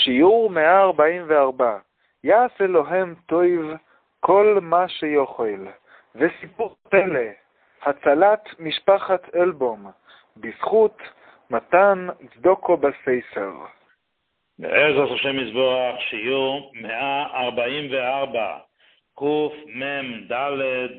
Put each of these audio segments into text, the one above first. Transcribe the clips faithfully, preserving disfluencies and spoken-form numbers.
שיעור מאה ארבעים וארבע. יעש אלוהם טוב כל מה שיוכל. וסיפור פלא, הצלת משפחת אלבום, בזכות מתן צדוקו בסייסר. בעזרת השם יזבח, שיעור מאה ארבעים וארבע, קוף מם דלת,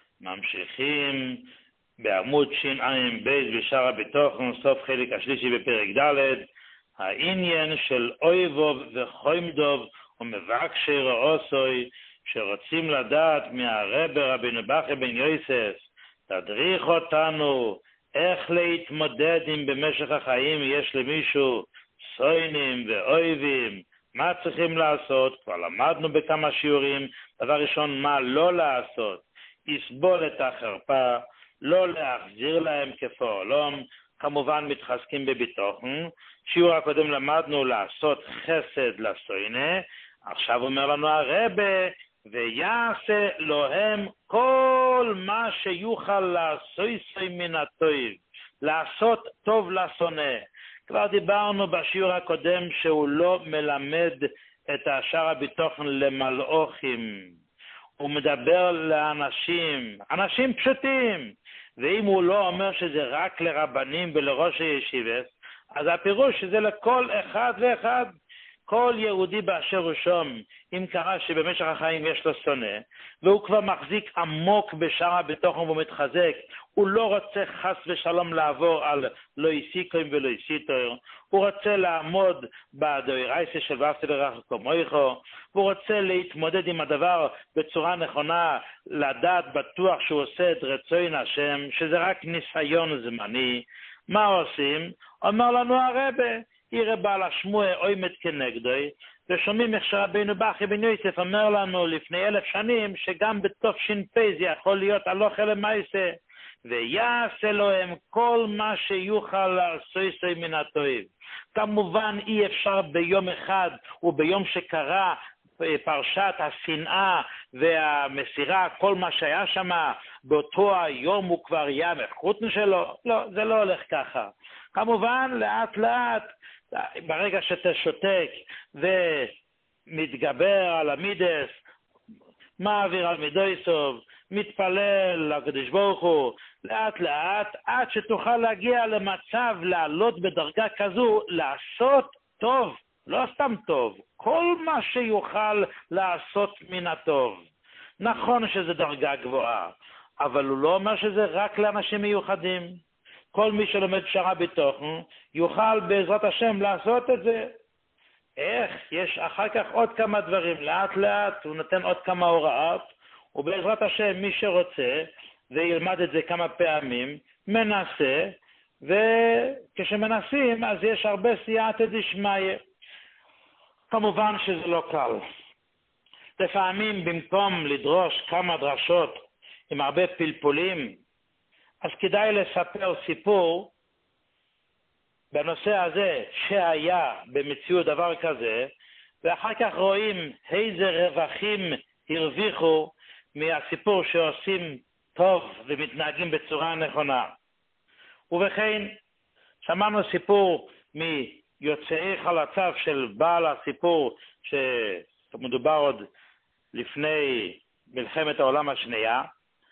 ממשיכים בעמוד שין עין בית בשער הביטחון, סוף חלק השלישי בפרק ד', העניין של אויבוב וחוימדוב ומבקשי רעוסוי שרוצים לדעת מהרבר רבינו בכר בן יוסף, תדריך אותנו איך להתמודד עם במשך החיים יש למישהו סוינים ואויבים, מה צריכים לעשות? כבר למדנו בכמה שיעורים. דבר ראשון, מה לא לעשות? יסבול את החרפה, לא להחזיר להם כפועלום, כמובן מתחזקים בביטחון. שיעור הקודם למדנו לעשות חסד לסוינה, עכשיו אומר לנו הרבה, ויעשה להם כל מה שיוכל לעשות מן הטוב, לעשות טוב לשונא. כבר דיברנו בשיעור הקודם שהוא לא מלמד את השער הביטחון למלאכים, הוא מדבר לאנשים, אנשים פשוטים, ואם הוא לא אומר שזה רק לרבנים ולראש הישיבות, אז הפירוש שזה לכל אחד ואחד. כל יהודי באשר הוא שום, אם קרה שבמשך החיים יש לו שונא, והוא כבר מחזיק עמוק בשער הביטחון והוא מתחזק, הוא לא רוצה חס ושלום לעבור על לא יסיקוים ולא יסיתור, הוא רוצה לעמוד בדאורייתא של ואהבת לרעך כמוך, הוא רוצה להתמודד עם הדבר בצורה נכונה, לדעת בטוח שהוא עושה את רצון השם, שזה רק ניסיון זמני. מה עושים? אומר לנו הרבה, יראה בעל השמוע אוימת כנגדוי, ושומעים איך שרבינו בכר בן יוסף אומר לנו לפני אלף שנים, שגם בתוף שינפי זה יכול להיות הלוכה למעשה, ויעשה להם כל מה שיוכל לעשות מן הטוב. כמובן אי אפשר ביום אחד וביום שקרה פרשת השנאה והמסירה, כל מה שהיה שם, באותו היום הוא כבר יהיה מחותן שלו. לא, זה לא הולך ככה. כמובן לאט לאט, ברגע שאתה שותק ומתגבר על המידס, מעביר על מידויסוב, מתפלל לקדוש ברוך הוא, לאט לאט, עד שתוכל להגיע למצב לעלות בדרגה כזו, לעשות טוב, לא סתם טוב, כל מה שיוכל לעשות מן הטוב. נכון שזה דרגה גבוהה, אבל הוא לא אומר שזה רק לאנשים מיוחדים. כל מי שלומד שער הביטחון יוכל בעזרת השם לעשות את זה. איך? יש אחר כך עוד כמה דברים, לאט לאט הוא נותן עוד כמה הוראות, ובעזרת השם מי שרוצה וילמד את זה כמה פעמים, מנסה, וכשמנסים אז יש הרבה סייעתא דשמיא. כמובן שזה לא קל. לפעמים במקום לדרוש כמה דרשות עם הרבה פלפולים, אז כדאי לספר סיפור בנושא הזה שהיה במציאות דבר כזה, ואחר כך רואים איזה רווחים הרוויחו מהסיפור שעושים טוב ומתנהגים בצורה נכונה. ובכן, שמענו סיפור מיוצאי חלציו של בעל הסיפור, שמדובר עוד לפני מלחמת העולם השנייה,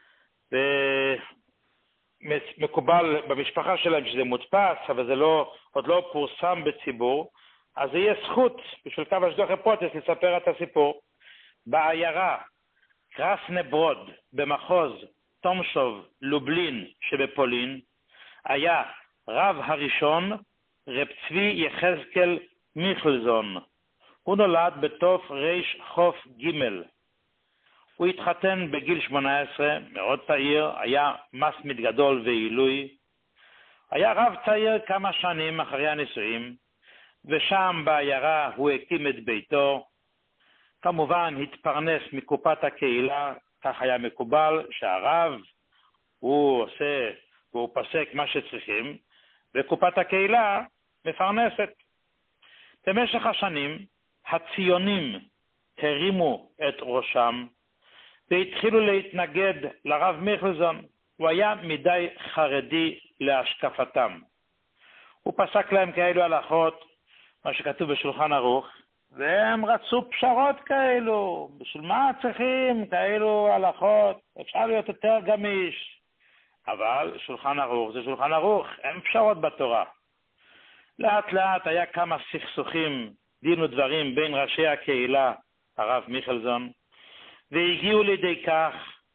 ומקובל במשפחה שלהם שזה מודפס, אבל זה לא, עוד לא פורסם בציבור, אז יהיה זכות בשביל קו השגחה פרוטס לספר את הסיפור. בעיירה קרסנברוד במחוז תומשוב לובלין שבפולין, היה רב הראשון רב צבי יחזקאל מיכלזון. הוא נולד בתוף ריש חוף ג'. הוא התחתן בגיל שמונה עשרה, מאוד צעיר, היה מסמית גדול ועילוי. היה רב צעיר כמה שנים אחרי הנישואים, ושם בעיירה הוא הקים את ביתו. כמובן התפרנס מקופת הקהילה, כך היה מקובל שהרב הוא עושה והוא פסק מה שצריכים, וקופת הקהילה מפרנסת. במשך השנים הציונים הרימו את ראשם והתחילו להתנגד לרב מיכלזון. הוא היה מדי חרדי להשקפתם. הוא פסק להם כאלו הלכות, מה שכתוב בשולחן ערוך, והם רצו פשרות כאלו. בשביל מה צריכים כאלו הלכות? אפשר להיות יותר גמיש. אבל שולחן ערוך זה שולחן ערוך, אין פשרות בתורה. לאט לאט היה כמה סכסוכים, דין ודברים בין ראשי הקהילה, הרב מיכלזון, והגיעו לידי כך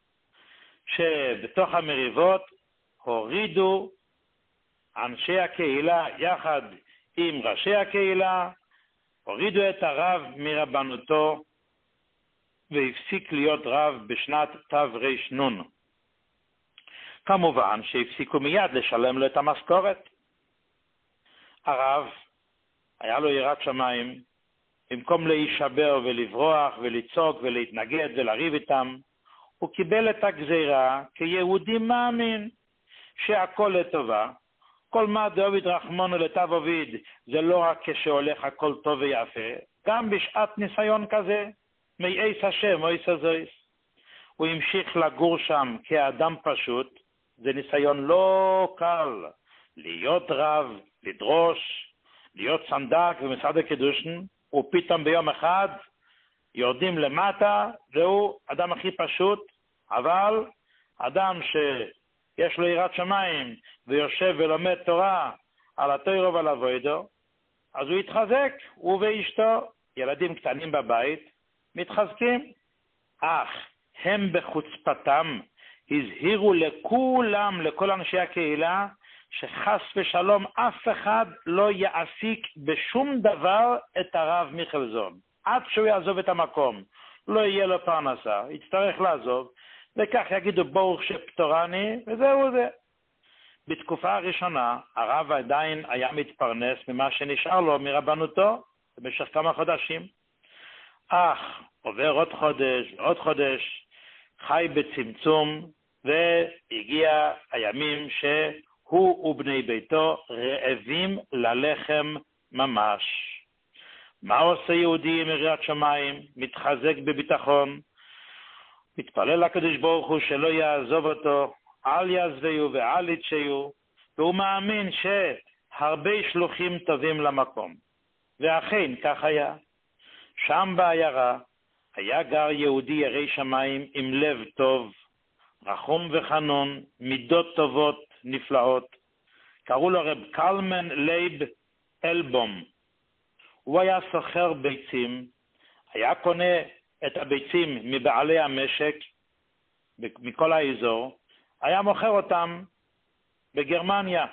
שבתוך המריבות הורידו אנשי הקהילה יחד עם ראשי הקהילה, הורידו את הרב מרבנותו והפסיק להיות רב בשנת תר"ן. כמובן שהפסיקו מיד לשלם לו את המשכורת. הרב היה לו יראת שמיים, במקום להישבר ולברוח ולצעוק ולהתנגד ולריב איתם, הוא קיבל את הגזירה כיהודי מאמין שהכל לטובה. כל מה דוד רחמנו לטב עביד זה לא רק כשהולך הכל טוב ויפה, גם בשעת ניסיון כזה, מייעץ השם או יסזויס. הוא המשיך לגור שם כאדם פשוט, זה ניסיון לא קל, להיות רב, לדרוש, להיות סנדק ומשרד הקדושן, ופתאום ביום אחד יורדים למטה, והוא אדם הכי פשוט, אבל אדם שיש לו יראת שמיים ויושב ולומד תורה על התורה ועל הווידו, אז הוא יתחזק, הוא ואשתו, ילדים קטנים בבית, מתחזקים. אך הם בחוצפתם הזהירו לכולם, לכל אנשי הקהילה, שחס ושלום אף אחד לא יעסיק בשום דבר את הרב מיכלזון. עד שהוא יעזוב את המקום, לא יהיה לו פרנסה, יצטרך לעזוב, וכך יגידו ברוך שפטורני, וזהו זה. בתקופה הראשונה, הרב עדיין היה מתפרנס ממה שנשאר לו מרבנותו, במשך כמה חודשים. אך עובר עוד חודש, עוד חודש, חי בצמצום, והגיע הימים שהוא ובני ביתו רעבים ללחם ממש. מה עושה יהודי עם יראת שמיים? מתחזק בביטחון, מתפלל לקדוש ברוך הוא שלא יעזוב אותו, אל יעזבהו ואל יצ'הו, והוא מאמין שהרבה שלוחים טובים למקום. ואכן כך היה. שם בעיירה היה גר יהודי ירא שמיים עם לב טוב, רחום וחנון, מידות טובות נפלאות. קראו לו רב קלמן לייב אלבום. הוא היה סוחר ביצים, היה קונה את הביצים מבעלי המשק מכל האזור, היה מוכר אותם בגרמניה.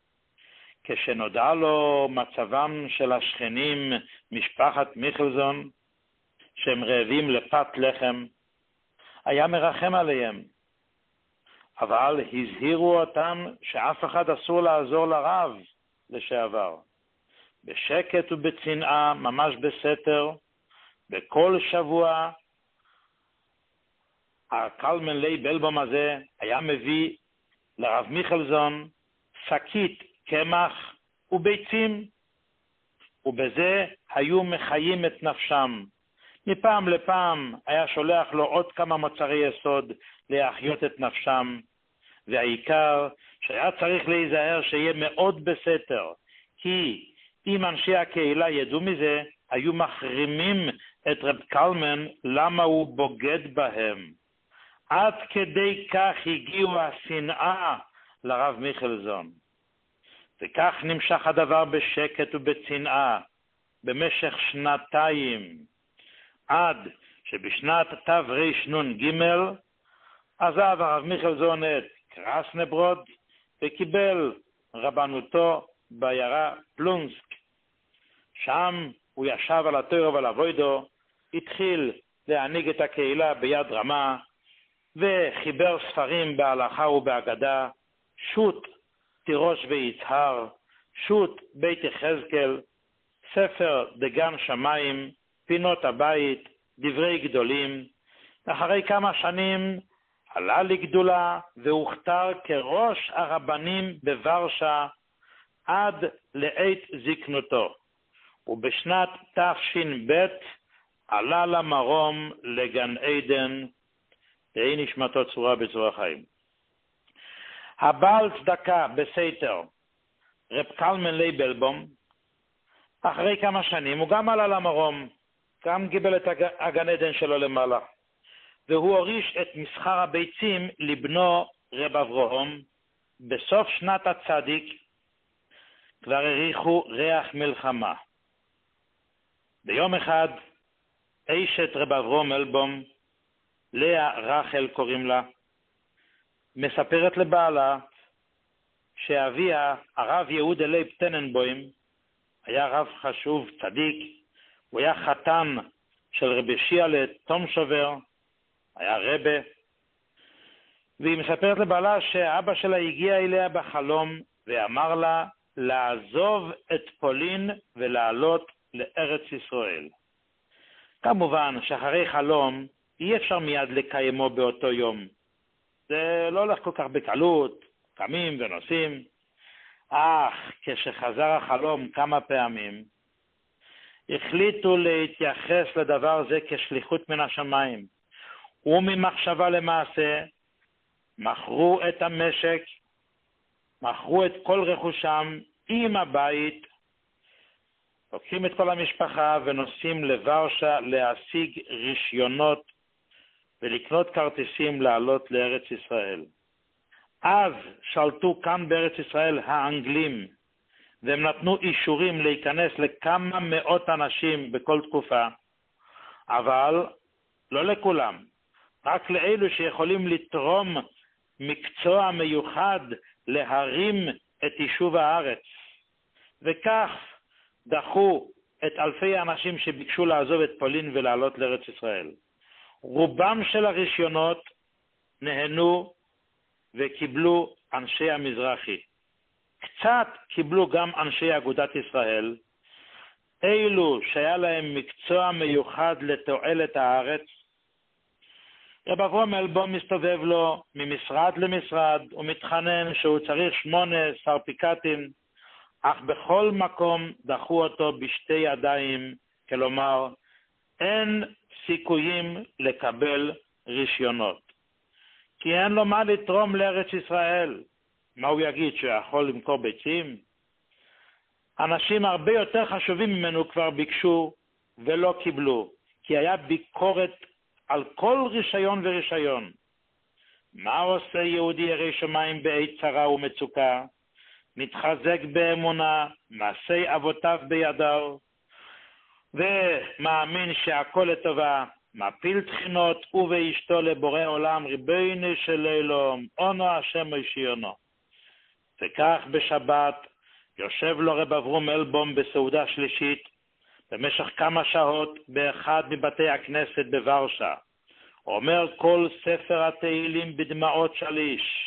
כשנודע לו מצבם של השכנים, משפחת מיכלזון, שהם רעבים לפת לחם, היה מרחם עליהם. אבל הזהירו אותם שאף אחד אסור לעזור לרב לשעבר. בשקט ובצנעה, ממש בסתר, בכל שבוע, הקלמן לייב אלבום הזה היה מביא לרב מיכלזון שקית קמח וביצים, ובזה היו מחיים את נפשם. מפעם לפעם היה שולח לו עוד כמה מוצרי יסוד להחיות את נפשם, והעיקר שהיה צריך להיזהר שיהיה מאוד בסתר, כי אם אנשי הקהילה ידעו מזה, היו מחרימים את רב קלמן למה הוא בוגד בהם. עד כדי כך הגיעו השנאה לרב מיכלזון. וכך נמשך הדבר בשקט ובצנעה במשך שנתיים, עד שבשנת תר"נ עזב הרב מיכלזון את קרסנברוד וקיבל רבנותו בעיירה פלונסק. שם הוא ישב על התורה ועל הווידו, התחיל להנהיג את הקהילה ביד רמה, וחיבר ספרים בהלכה ובהגדה, שו"ת תירוש ויצהר, שו"ת בית יחזקאל, ספר דגן שמיים, פינות הבית, דברי גדולים. אחרי כמה שנים עלה לגדולה והוכתר כראש הרבנים בוורשה עד לעת זקנותו. ובשנת תש"ב עלה למרום לגן עדן, תהי נשמתו צרורה בצרור החיים. הבעל צדקה בסתר, רב קלמן לייב אלבום, אחרי כמה שנים הוא גם עלה למרום, גם קיבל את הג... הגן עדן שלו למעלה, והוא הוריש את מסחר הביצים לבנו רב אברהם. בסוף שנת הצדיק כבר הריחו ריח מלחמה. ביום אחד אשת רב אברהם אלבום, לאה רחל קוראים לה, מספרת לבעלה שאביה, הרב יהודה לייב טננבוים, היה רב חשוב, צדיק, הוא היה חתן של רבי שיעלה תום שובר, היה רבה, והיא מספרת לבעלה שאבא שלה הגיע אליה בחלום ואמר לה לעזוב את פולין ולעלות לארץ ישראל. כמובן שאחרי חלום אי אפשר מיד לקיימו באותו יום. זה לא הולך כל כך בקלות, קמים ונוסעים. אך כשחזר החלום כמה פעמים, החליטו להתייחס לדבר זה כשליחות מן השמיים. וממחשבה למעשה, מכרו את המשק, מכרו את כל רכושם עם הבית, לוקחים את כל המשפחה ונוסעים לוורשה להשיג רישיונות ולקנות כרטיסים לעלות לארץ ישראל. אז שלטו כאן בארץ ישראל האנגלים, והם נתנו אישורים להיכנס לכמה מאות אנשים בכל תקופה, אבל לא לכולם, רק לאלו שיכולים לתרום מקצוע מיוחד להרים את יישוב הארץ. וכך דחו את אלפי האנשים שביקשו לעזוב את פולין ולעלות לארץ ישראל. רובם של הרישיונות נהנו וקיבלו אנשי המזרחי. קצת קיבלו גם אנשי אגודת ישראל, אלו שהיה להם מקצוע מיוחד לתועלת הארץ. רב אברהם אלבום מסתובב לו ממשרד למשרד ומתחנן שהוא צריך שמונה סרפיקטים, אך בכל מקום דחו אותו בשתי ידיים, כלומר אין סיכויים לקבל רישיונות. כי אין לו מה לתרום לארץ ישראל. מה הוא יגיד, שהוא יכול למכור ביצים? אנשים הרבה יותר חשובים ממנו כבר ביקשו ולא קיבלו, כי היה ביקורת על כל רישיון ורישיון. מה עושה יהודי ירא שמיים בעת צרה ומצוקה? מתחזק באמונה, מעשי אבותיו בידיו, ומאמין שהכל לטובה, מפיל תחינות ובאשתו לבורא עולם ריבונו של עולם, אונו השם ישיונו. וכך בשבת יושב לו רב אברהם אלבום בסעודה שלישית במשך כמה שעות באחד מבתי הכנסת בוורשה. אומר כל ספר התהילים בדמעות שליש,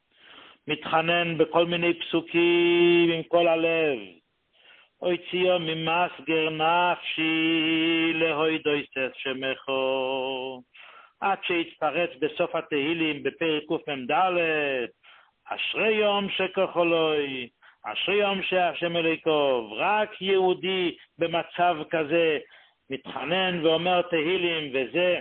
מתחנן בכל מיני פסוקים עם כל הלב. אוי ציון ממסגר נפשי להוידויסס שמחו, עד שהתפרץ בסוף התהילים בפרק קמ"ד, אשרי יום שכחולוי, אשרי יום שהשם אליקוב. רק יהודי במצב כזה מתחנן ואומר תהילים, וזה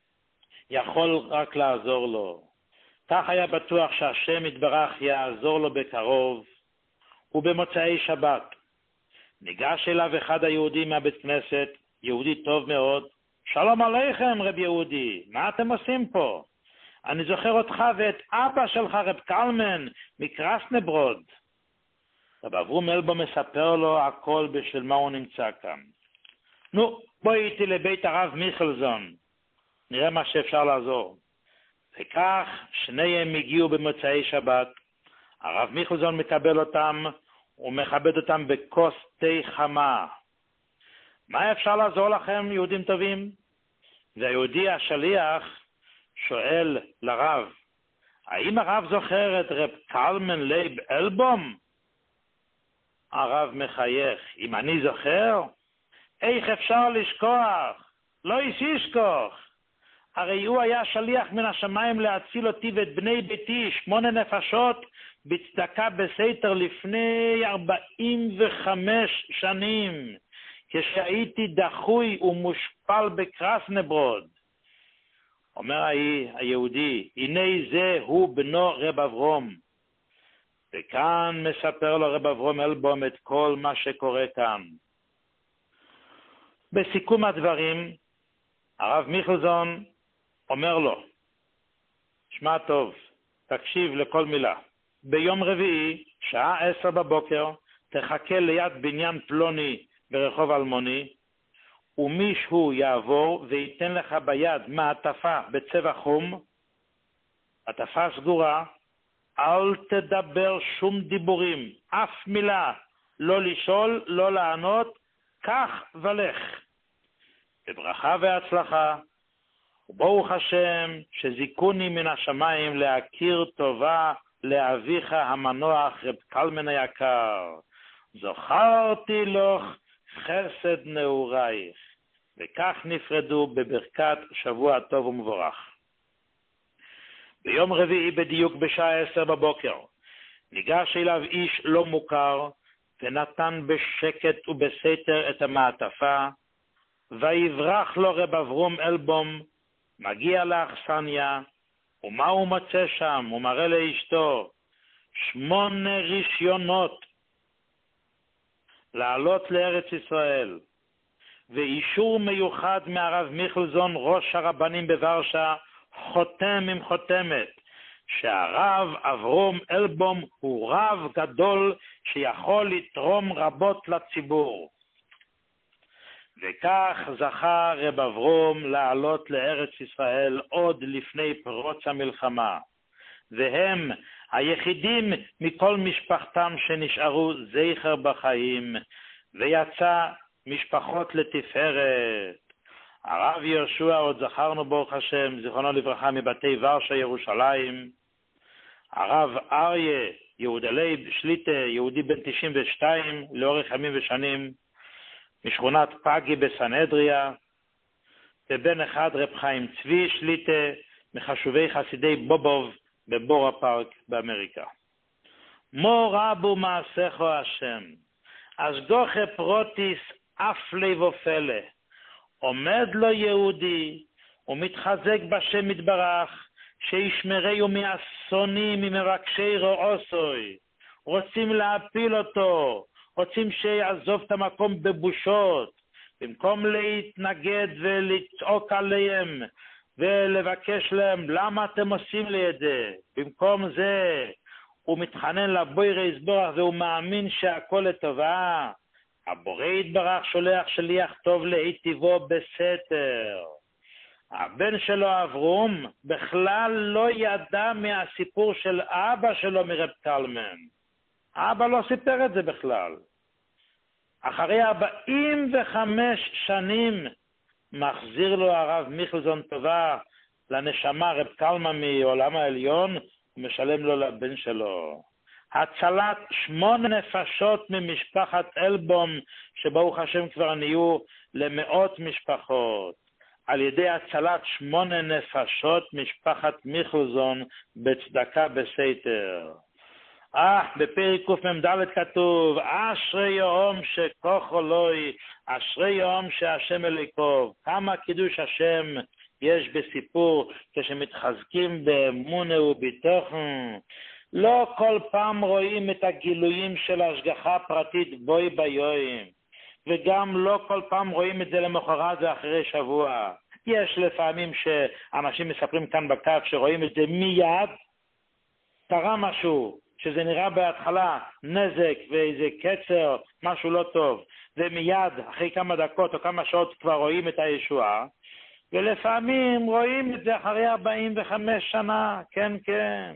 יכול רק לעזור לו. כך היה בטוח שהשם יתברך יעזור לו בקרוב. ובמוצאי שבת ניגש אליו אחד היהודים מהבית כנסת, יהודי טוב מאוד. שלום עליכם רב יהודי, מה אתם עושים פה? אני זוכר אותך ואת אבא שלך רב קלמן מקרסנברוד. רב אברהם אלבום מספר לו הכל בשביל מה הוא נמצא כאן. נו, בואי איתי לבית הרב מיכלזון, נראה מה שאפשר לעזור. וכך שניהם הגיעו במוצאי שבת. הרב מיכלזון מקבל אותם ומכבד אותם בכוס תה חמה. מה אפשר לעזור לכם, יהודים טובים? והיהודי השליח שואל לרב, האם הרב זוכר את רב קלמן לייב אלבום? הרב מחייך, אם אני זוכר? איך אפשר לשכוח? לא איש ישכוח. הרי הוא היה שליח מן השמיים להציל אותי ואת בני ביתי, שמונה נפשות, בצדקה בסתר לפני ארבעים וחמש שנים, כשהייתי דחוי ומושפל בקרסנברוד. אומר היהודי, הנה זה הוא בנו רב אברהם. וכאן מספר לו רב אברהם אלבום את כל מה שקורה כאן. בסיכום הדברים, הרב מיכלזון אומר לו, שמע טוב, תקשיב לכל מילה. ביום רביעי, שעה עשר בבוקר, תחכה ליד בניין פלוני ברחוב אלמוני, ומישהו יעבור וייתן לך ביד מעטפה בצבע חום, מעטפה סגורה, אל תדבר שום דיבורים, אף מילה, לא לשאול, לא לענות, כך ולך. בברכה והצלחה, וברוך השם שזיכוני מן השמיים להכיר טובה לאביך המנוח רב קלמן היקר. זוכרתי לך חסד נעורייך. וכך נפרדו בברכת שבוע טוב ומבורך. ביום רביעי בדיוק בשעה עשר בבוקר, ניגש אליו איש לא מוכר, ונתן בשקט ובסתר את המעטפה, ויברח לו רב אברום אלבום, מגיע לאכסניה, ומה הוא מוצא שם? הוא מראה לאשתו, שמונה רישיונות לעלות לארץ ישראל, ואישור מיוחד מהרב מיכלזון, ראש הרבנים בוורשה, חותם עם חותמת, שהרב אברום אלבום הוא רב גדול שיכול לתרום רבות לציבור. וכך זכה רב אברום לעלות לארץ ישראל עוד לפני פרוץ המלחמה, והם היחידים מכל משפחתם שנשארו זכר בחיים, ויצא משפחות לתפארת. הרב יהושע, עוד זכרנו ברוך השם, זיכרונו לברכה, מבתי ורשה ירושלים. הרב אריה יהודלי שליטה, יהודי בן תשעים ושתיים לאורך ימים ושנים, משכונת פגי בסנהדריה, ובן אחד רב חיים צבי שליטה, מחשובי חסידי בובוב בבורה פארק באמריקה. מו רבו מעשיך השם, אז גוחה פרוטיס אף לב ופלא, עומד לו יהודי ומתחזק בשם מתברך, שישמרהו מאסונים ממבקשי רועסוי, רוצים להפיל אותו, רוצים שיעזוב את המקום בבושות, במקום להתנגד ולצעוק עליהם ולבקש להם, למה אתם עושים לי את זה? במקום זה הוא מתחנן לבורא יתברך והוא מאמין שהכל לטובה. הבורא יתברך שולח שליח טוב להיטיבו בסתר. הבן שלו אברום בכלל לא ידע מהסיפור של אבא שלו מרב קלמן. אבא לא סיפר את זה בכלל. אחרי ארבעים וחמש שנים מחזיר לו הרב מיכלזון טובה לנשמה רב קלמן מעולם העליון, ומשלם לו לבן שלו. הצלת שמונה נפשות ממשפחת אלבום, שברוך השם כבר נהיו למאות משפחות, על ידי הצלת שמונה נפשות משפחת מיכלזון בצדקה בסתר. אה, בפרק קמ"ד כתוב, אשרי יום שכוח אלוהי, אשרי יום שהשם אליקוב. כמה קידוש השם יש בסיפור כשמתחזקים באמונה ובתוכן. לא כל פעם רואים את הגילויים של השגחה פרטית בוי ביום, וגם לא כל פעם רואים את זה למחרת ואחרי שבוע. יש לפעמים שאנשים מספרים כאן בקו שרואים את זה מיד, קרה משהו שזה נראה בהתחלה נזק ואיזה קצר, משהו לא טוב, ומיד אחרי כמה דקות או כמה שעות כבר רואים את הישועה, ולפעמים רואים את זה אחרי ארבעים וחמש שנה, כן כן.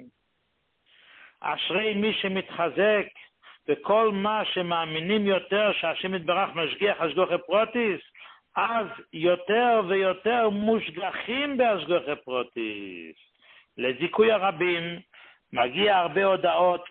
אשרי מי שמתחזק וכל מה שמאמינים יותר שהשם יתברך משגיח השגחה פרוטיס, אז יותר ויותר מושגחים בהשגחה פרוטיס. לזיכוי הרבים מגיע הרבה הודעות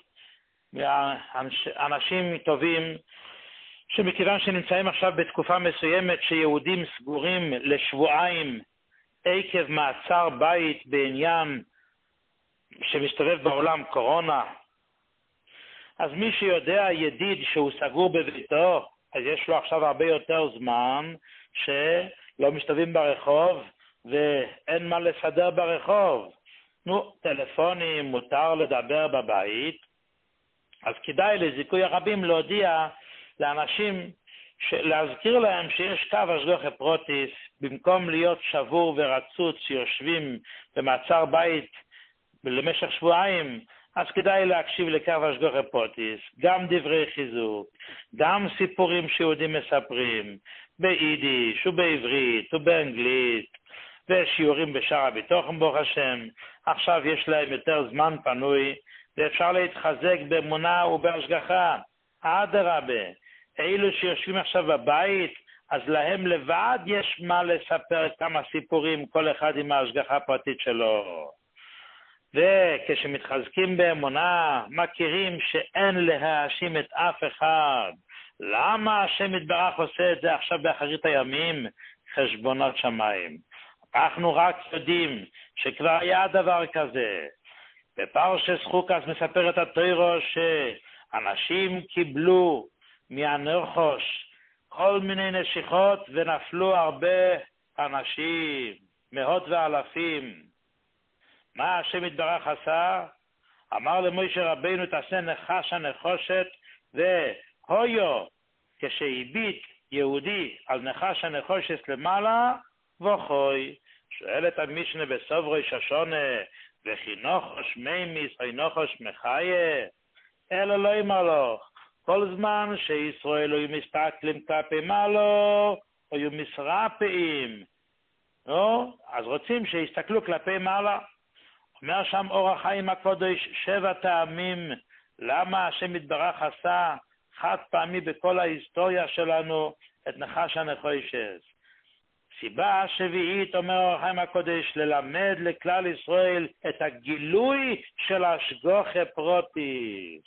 מאנשים טובים, שמכיוון שנמצאים עכשיו בתקופה מסוימת שיהודים סגורים לשבועיים עקב מעצר בית בעניין שמסתובב בעולם קורונה, אז מי שיודע ידיד שהוא סגור בביתו, אז יש לו עכשיו הרבה יותר זמן שלא מסתובבים ברחוב ואין מה לסדר ברחוב. נו, טלפונים, מותר לדבר בבית, אז כדאי לזיכוי הרבים להודיע לאנשים להזכיר להם שיש קו השגחה פרוטיס, במקום להיות שבור ורצוץ שיושבים במעצר בית למשך שבועיים, אז כדאי להקשיב לקו השגחה פרוטיס, גם דברי חיזוק, גם סיפורים שיהודים מספרים, ביידיש ובעברית ובאנגלית, ושיעורים בשער הביטחון ברוך השם. עכשיו יש להם יותר זמן פנוי, ואפשר להתחזק באמונה ובהשגחה. אדרבה, אלו שיושבים עכשיו בבית, אז להם לבד יש מה לספר כמה סיפורים, כל אחד עם ההשגחה הפרטית שלו. וכשמתחזקים באמונה, מכירים שאין להאשים את אף אחד. למה השם יתברך עושה את זה עכשיו באחרית הימים? חשבונות שמיים. אנחנו רק יודעים שכבר היה דבר כזה. בפרשת חוקת מספרת התורה שאנשים קיבלו מהנחש כל מיני נשיכות ונפלו הרבה אנשים, מאות ואלפים. מה השם יתברך עשה? אמר למשה רבינו תעשה נחש הנחושת, והויו כשהביט יהודי על נחש הנחושת למעלה וכוי. שואלת המשנה בסוף ראש השונה, וכי נחש מימיס או נחש מחיה? אלא לא ימלוך. כל זמן שישראל היו מסתכלים כלפי מעלה, היו מסרפאים. לא? אז רוצים שיסתכלו כלפי מעלה. אומר שם אור החיים הקודש שבע טעמים למה השם יתברך עשה חד פעמי בכל ההיסטוריה שלנו את נחש הנחושת. סיבה שביעית, אומר אור החיים הקודש, ללמד לכלל ישראל את הגילוי של השגחה פרוטיס.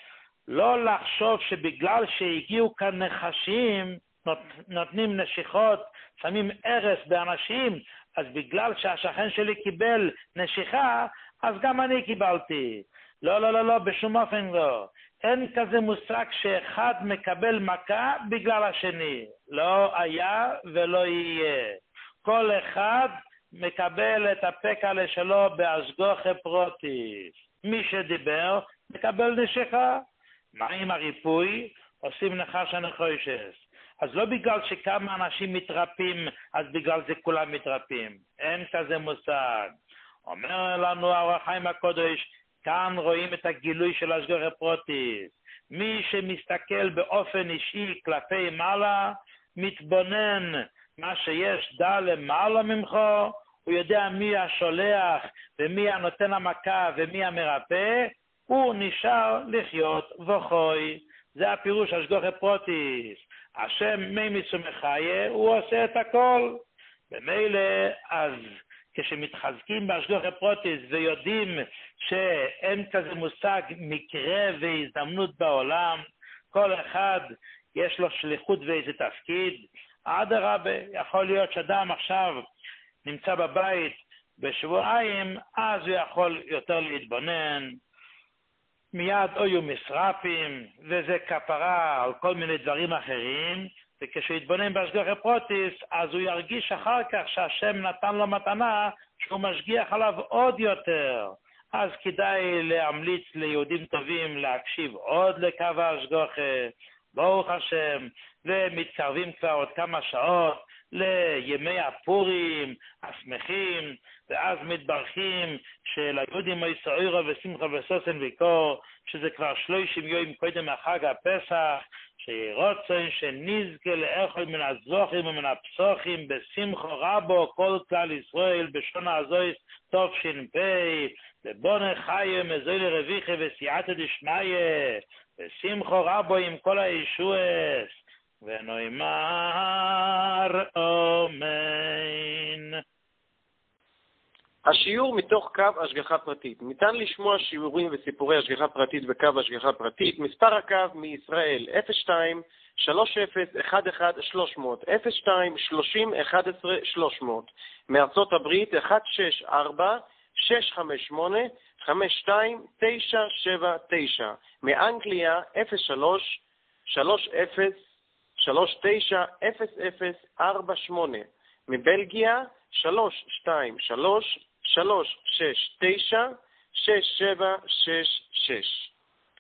לא לחשוב שבגלל שהגיעו כאן נחשים, נות, נותנים נשיכות, שמים הרס באנשים, אז בגלל שהשכן שלי קיבל נשיכה, אז גם אני קיבלתי. לא, לא, לא, לא, בשום אופן לא. אין כזה מושג שאחד מקבל מכה בגלל השני. לא היה ולא יהיה. כל אחד מקבל את הפקלה שלו בהשגחה פרוטיס. מי שדיבר מקבל נשיכה. מה עם הריפוי? עושים נחש הנחושת. אז לא בגלל שכמה אנשים מתרפים, אז בגלל זה כולם מתרפים. אין כזה מושג. אומר לנו אור החיים הקודש, כאן רואים את הגילוי של השגחה פרוטיס. מי שמסתכל באופן אישי כלפי מעלה, מתבונן מה שיש דע למעלה ממך, הוא יודע מי השולח ומי הנותן המכה ומי המרפא, הוא נשאר לחיות וכוי. זה הפירוש השגחה פרוטיס. השם מימיס ומחיה, הוא עושה את הכל. במילא, אז כשמתחזקים בהשגחה פרוטיס ויודעים שאין כזה מושג מקרה והזדמנות בעולם, כל אחד יש לו שליחות ואיזה תפקיד. אדרבה, יכול להיות שאדם עכשיו נמצא בבית בשבועיים, אז הוא יכול יותר להתבונן. מיד היו מסרפים, וזה כפרה על כל מיני דברים אחרים, וכשהוא יתבונן בהשגחה פרוטיס, אז הוא ירגיש אחר כך שהשם נתן לו מתנה, שהוא משגיח עליו עוד יותר. אז כדאי להמליץ ליהודים טובים להקשיב עוד לקו ההשגחה, ברוך השם, ומתקרבים כבר עוד כמה שעות לימי הפורים, השמחים, ואז מתברכים שליהודים הישראירה ושמחה וסוסן ויקור, שזה כבר שלושים יום קודם החג הפסח, שרוצן שנזכה לאכול מן הזוכים ומן הפסוחים בשמחה רבו כל כלל ישראל בשונה הזויס טוב שנפי, לבונה חיה מזוי לרוויחה וסייעתא דשמיא, בשמחה רבו עם כל הישועס, ונאמר אמן. השיעור מתוך קו השגחה פרטית. ניתן לשמוע שיעורים וסיפורי השגחה פרטית בקו השגחה פרטית. מספר הקו מישראל אפס שתיים שלוש אפס אחת אחת שלוש מאות, אפס שתיים שלושים אחת עשרה שלוש מאות. מארצות הברית אחת שש ארבע שש חמש שמונה חמש שתיים תשע שבע תשע. מאנגליה אפס שלוש שלוש אפס שלוש תשע אפס אפס ארבע שמונה. מבלגיה שלוש שתיים שלוש שלוש שש תשע שש שבע שש שש.